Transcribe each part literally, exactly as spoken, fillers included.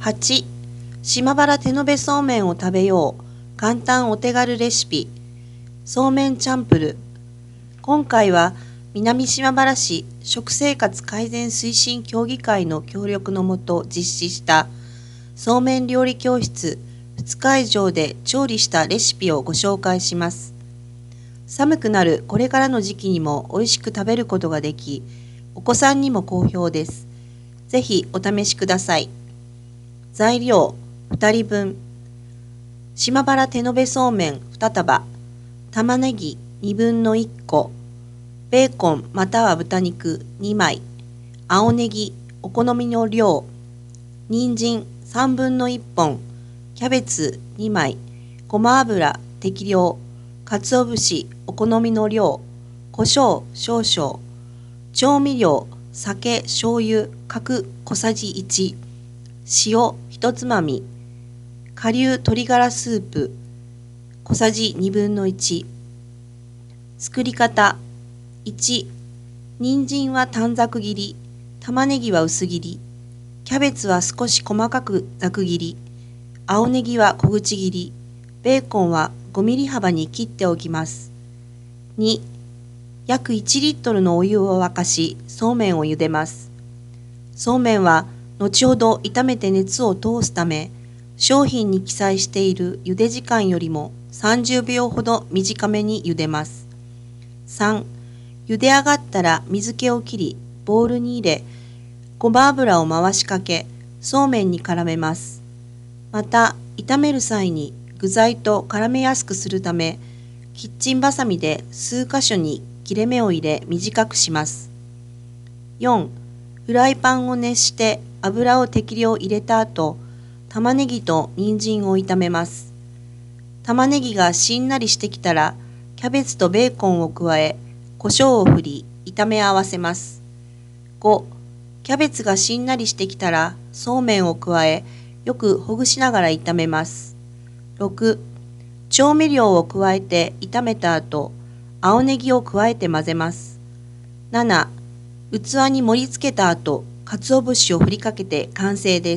はち. 島原手延べそうめんを食べよう。簡単お手軽レシピ。そうめんチャンプル。今回は南島原市食生活改善推進協議会の協力のもと実施したそうめん料理教室ふつか以上で調理したレシピをご紹介します。寒くなるこれからの時期にも美味しく食べることができ、お子さんにも好評です。ぜひお試しください。材料ふたりぶん。島原手延べそうめんに束、玉ねぎにぶんのいっこ、ベーコンまたは豚肉にまい、青ネギお好みの量、人参さんぶんのいっぽん、キャベツにまい、ごま油適量、鰹節お好みの量、胡椒少々、調味料酒醤油各小さじいち、塩ひとつまみ、顆粒鶏ガラスープ小さじにぶんのいち。作り方いち. 人参は短冊切り、玉ねぎは薄切り、キャベツは少し細かくざく切り、青ネギは小口切り、ベーコンはごミリ幅に切っておきます。に. 約いちリットルのお湯を沸かし、そうめんを茹でます。そうめんは後ほど炒めて熱を通すため、商品に記載している茹で時間よりもさんじゅうびょうほど短めに茹でます。さん. 茹で上がったら水気を切り、ボウルに入れ、ごま油を回しかけ、そうめんに絡めます。また、炒める際に具材と絡めやすくするため、キッチンバサミで数箇所に切れ目を入れ短くします。よん. フライパンを熱して油を適量入れた後、玉ねぎと人参を炒めます。玉ねぎがしんなりしてきたら、キャベツとベーコンを加え、胡椒を振り、炒め合わせます。ご. キャベツがしんなりしてきたら、そうめんを加え、よくほぐしながら炒めます。ろく. 調味料を加えて炒めた後、青ネギを加えて混ぜます。なな. 器に盛り付けた後、鰹節を振りかけて完成です。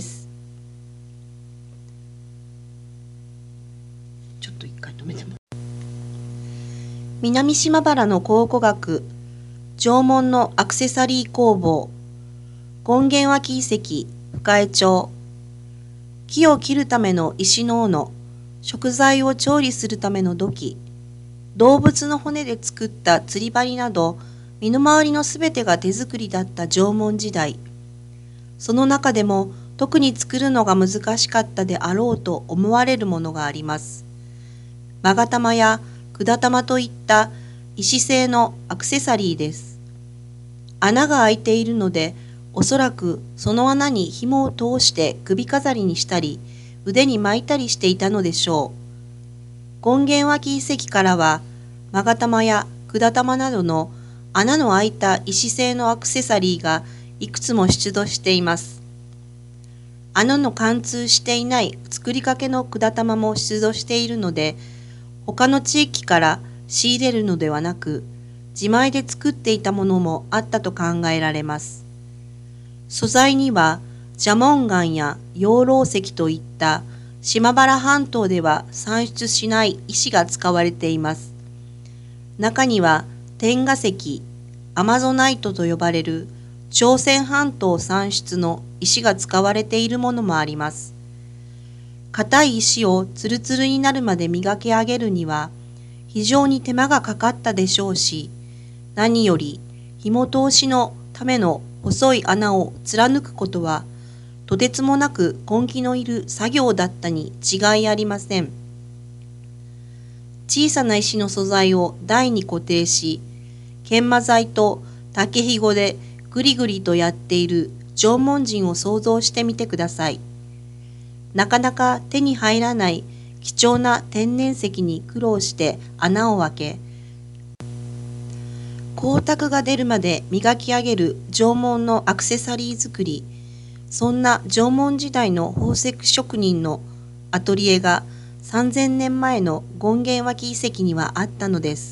ちょっと一回止めても。南島原の考古学、縄文のアクセサリー工房、権現脇遺跡、深江町、木を切るための石の斧、食材を調理するための土器、動物の骨で作った釣り針など、身の回りのすべてが手作りだった縄文時代。その中でも特に作るのが難しかったであろうと思われるものがあります。勾玉や管玉といった石製のアクセサリーです。穴が開いているので、おそらくその穴に紐を通して首飾りにしたり、腕に巻いたりしていたのでしょう。権現脇遺跡からは、勾玉や管玉などの穴の開いた石製のアクセサリーがいくつも出土しています。穴の貫通していない作りかけの管玉も出土しているので、他の地域から仕入れるのではなく、自前で作っていたものもあったと考えられます。素材には、蛇紋岩や養老石といった島原半島では産出しない石が使われています。中には、天河石、アマゾナイトと呼ばれる朝鮮半島産出の石が使われているものもあります。硬い石をツルツルになるまで磨き上げるには非常に手間がかかったでしょうし、何より紐通しのための細い穴を貫くことはとてつもなく根気のいる作業だったに違いありません。小さな石の素材を台に固定し、研磨剤と竹ひごでぐりぐりとやっている縄文人を想像してみてください。なかなか手に入らない貴重な天然石に苦労して穴を開け、光沢が出るまで磨き上げる縄文のアクセサリー作り、そんな縄文時代の宝石職人のアトリエがさんぜんねんまえの権現脇遺跡にはあったのです。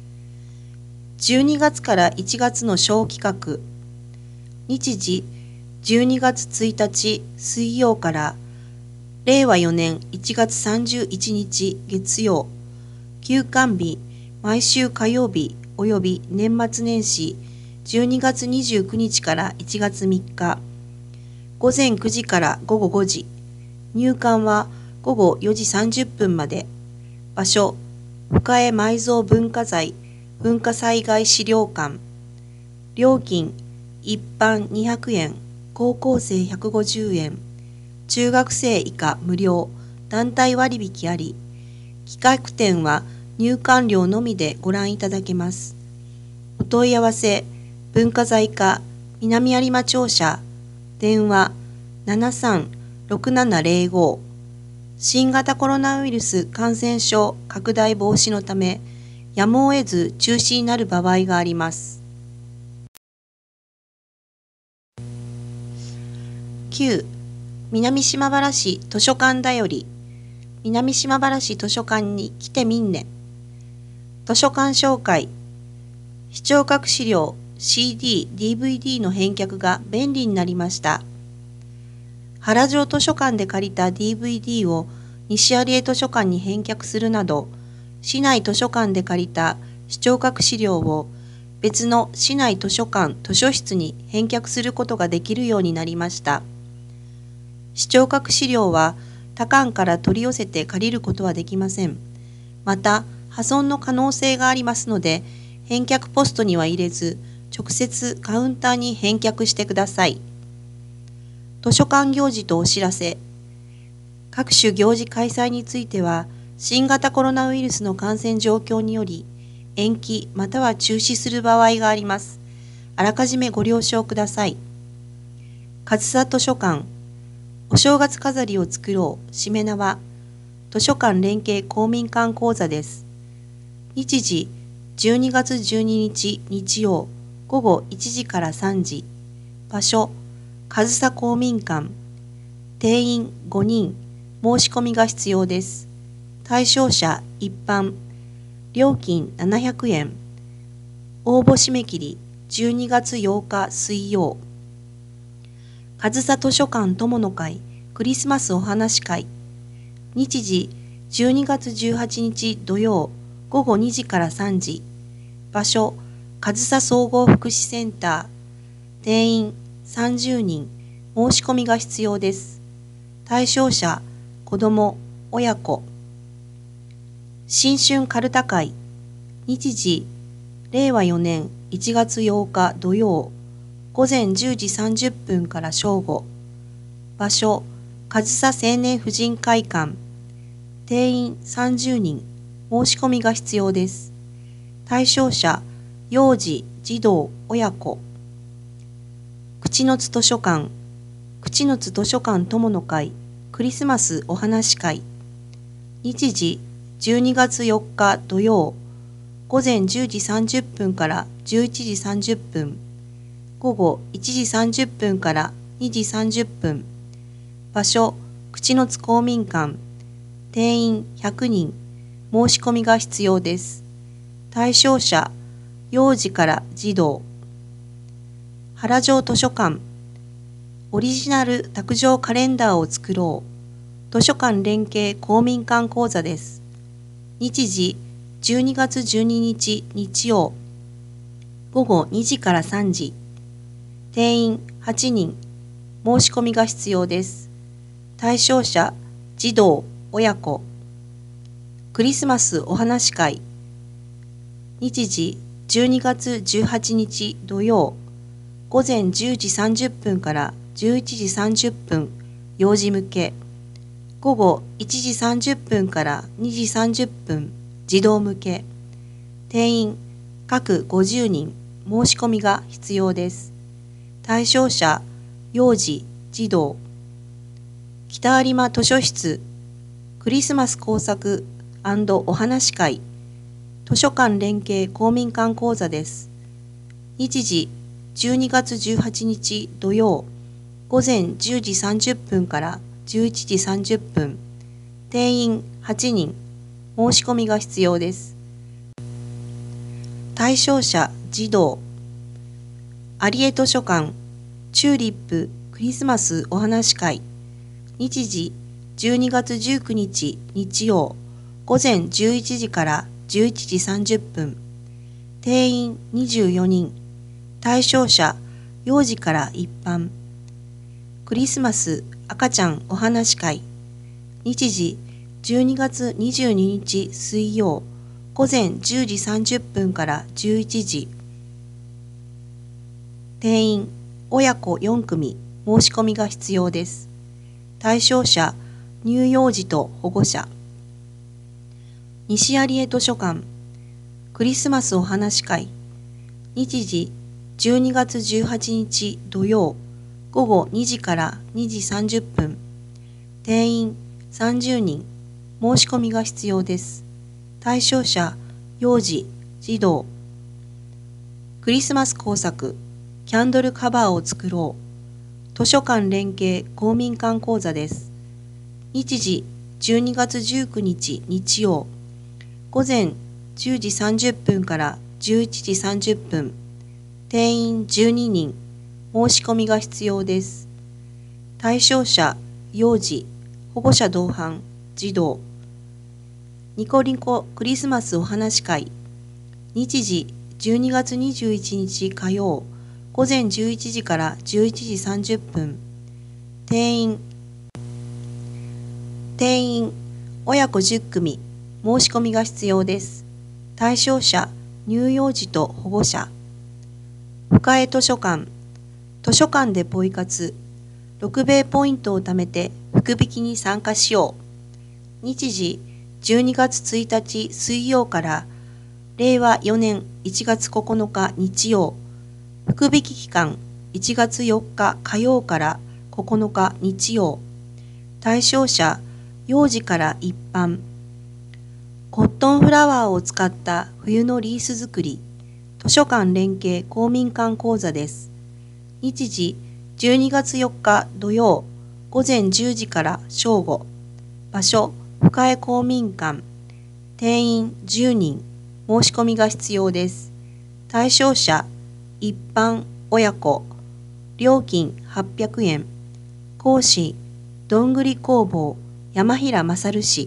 じゅうにがつからいちがつの小企画、日時じゅうにがつついたち水曜かられいわよねんいちがつさんじゅういちにち月曜、休館日毎週火曜日及び年末年始じゅうにがつにじゅうくにちからいちがつみっか、ごぜんくじからごごごじ、入館はごごよじさんじゅっぷんまで。場所、深江埋蔵文化財文化災害資料館。料金、一般にひゃくえん、高校生ひゃくごじゅうえん、中学生以下無料、団体割引あり。企画展は入館料のみでご覧いただけます。お問い合わせ、文化財課南有馬庁舎、電話ななさんろくななぜろご。新型コロナウイルス感染症拡大防止のため、やむを得ず中止になる場合があります。きゅう. 南島原市図書館だより。南島原市図書館に来てみんね。図書館紹介。視聴覚資料 シーディー、ディーブイディー の返却が便利になりました。原城図書館で借りた ディーブイディー を西有江図書館に返却するなど、市内図書館で借りた視聴覚資料を別の市内図書館図書室に返却することができるようになりました。視聴覚資料は他館から取り寄せて借りることはできません。また、破損の可能性がありますので、返却ポストには入れず、直接カウンターに返却してください。図書館行事とお知らせ。各種行事開催については、新型コロナウイルスの感染状況により、延期または中止する場合があります。あらかじめご了承ください。上総図書館、お正月飾りを作ろう、しめ縄、図書館連携公民館講座です。日時、じゅうにがつじゅうににち日曜、ごごいちじからさんじ。場所、上総公民館。定員ごにん、申し込みが必要です。対象者一般。料金ななひゃくえん。応募締め切りじゅうにがつようか水曜。上総図書館友の会クリスマスお話会。日時じゅうにがつじゅうはちにち土曜ごごにじからさんじ。場所上総総合福祉センター。定員さんじゅうにん。申し込みが必要です。対象者子ども、親子。新春かるた会。日時れいわよねんいちがつようか土曜ごぜんじゅうじさんじゅっぷんから正午。場所上総青年婦人会館。定員さんじゅうにん。申し込みが必要です。対象者幼児、児童、親子。口の津図書館。口の津図書館友の会クリスマスお話会。日時じゅうにがつよっか土曜ごぜんじゅうじさんじゅっぷんからじゅういちじさんじゅっぷん。ごごいちじさんじゅっぷんからにじさんじゅっぷん。場所口の津公民館。定員ひゃくにん。申し込みが必要です。対象者幼児から児童。原城図書館。オリジナル卓上カレンダーを作ろう。図書館連携公民館講座です。日時じゅうにがつじゅうににち日曜ごごにじからさんじ。定員はちにん。申し込みが必要です。対象者児童、親子。クリスマスお話会。日時じゅうにがつじゅうはちにち土曜ごぜんじゅうじさんじゅっぷんからじゅういちじさんじゅっぷん。幼児向け。ごごいちじさんじゅっぷんからにじさんじゅっぷん。児童向け。定員各ごじゅうにん。申し込みが必要です。対象者幼児、児童。北有馬図書室クリスマス工作&お話会。図書館連携公民館講座です。日時じゅうにがつじゅうはちにち土曜ごぜんじゅうじさんじゅっぷんからじゅういちじさんじゅっぷん。定員はちにん。申し込みが必要です。対象者児童。有江図書館チューリップクリスマスお話会。日時じゅうにがつじゅうくにち日曜午前じゅういちじからじゅういちじさんじゅっぷん。定員にじゅうよにん。対象者幼児から一般。クリスマス赤ちゃんお話会。日時じゅうにがつにじゅうににち水曜午前じゅうじさんじゅっぷんからじゅういちじ。定員親子よんくみ。申し込みが必要です。対象者乳幼児と保護者。西有江図書館クリスマスお話会。日時じゅうにがつじゅうはちにち土曜午後にじからにじさんじゅっぷん。定員さんじゅうにん。申し込みが必要です。対象者幼児、児童。クリスマス工作キャンドルカバーを作ろう。図書館連携公民館講座です。日時じゅうにがつじゅうくにち日曜午前じゅうじさんじゅっぷんからじゅういちじさんじゅっぷん。定員じゅうににん。申し込みが必要です。対象者幼児、保護者同伴、児童。ニコニコクリスマスお話会。日時じゅうにがつにじゅういちにち火曜午前じゅういちじからじゅういちじさんじゅっぷん。定員定員親子じゅっくみ。申し込みが必要です。対象者乳幼児と保護者。深江図書館図書館でポイ活ろくべいポイントを貯めて福引きに参加しよう。日時じゅうにがつついたち水曜かられいわよねんいちがつここのか日曜。福引き期間いちがつよっか火曜からここのか日曜。対象者幼児から一般。コットンフラワーを使った冬のリース作り図書館連携公民館講座です。日時じゅうにがつよっか土曜午前じゅうじから正午。場所深江公民館。定員じゅうにん。申し込みが必要です。対象者一般親子。料金はっぴゃくえん。講師どんぐり工房山平勝氏。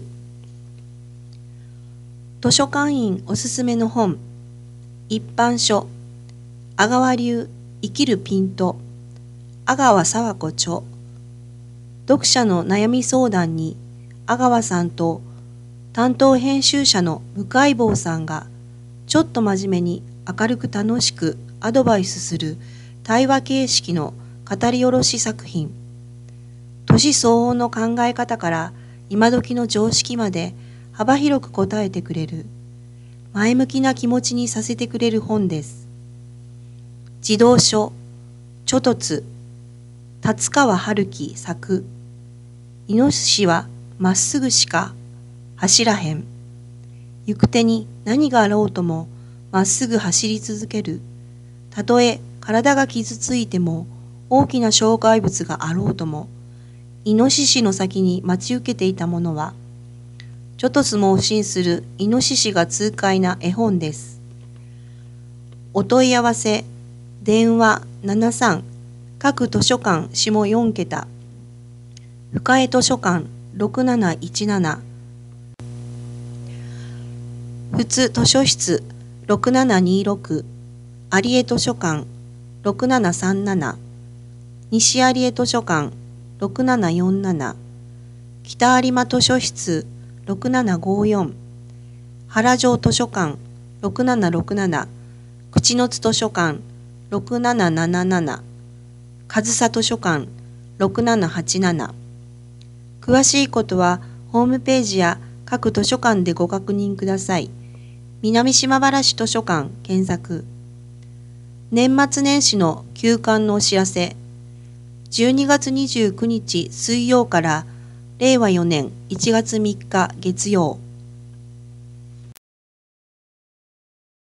図書館員おすすめの本。一般書阿川流生きるピント阿川佐和子著。読者の悩み相談に阿川さんと担当編集者の向井坊さんがちょっと真面目に明るく楽しくアドバイスする対話形式の語り下ろし作品。年相応の考え方から今時の常識まで幅広く答えてくれる前向きな気持ちにさせてくれる本です。児童書ちょとつ達川春樹作。イノシシはまっすぐしか走らへん。行く手に何があろうともまっすぐ走り続ける。たとえ体が傷ついても大きな障害物があろうとも、イノシシの先に待ち受けていたものは、ちょとつ盲信するイノシシが痛快な絵本です。お問い合わせ、電話ななさん、各図書館下よんけた、深江図書館ろくなないちなな、普通図書室ろくななにろく、有江図書館ろくななさんなな、西有江図書館ろくななよんなな、北有馬図書室ろくななごよん、原城図書館ろくななろくなな、口の津図書館ろくなななななな、上総図書館ろくななはちなな。詳しいことはホームページや各図書館でご確認ください。南島原市図書館検索。年末年始の休館のお知らせ。じゅうにがつにじゅうくにち水曜かられいわよねんいちがつみっか月曜。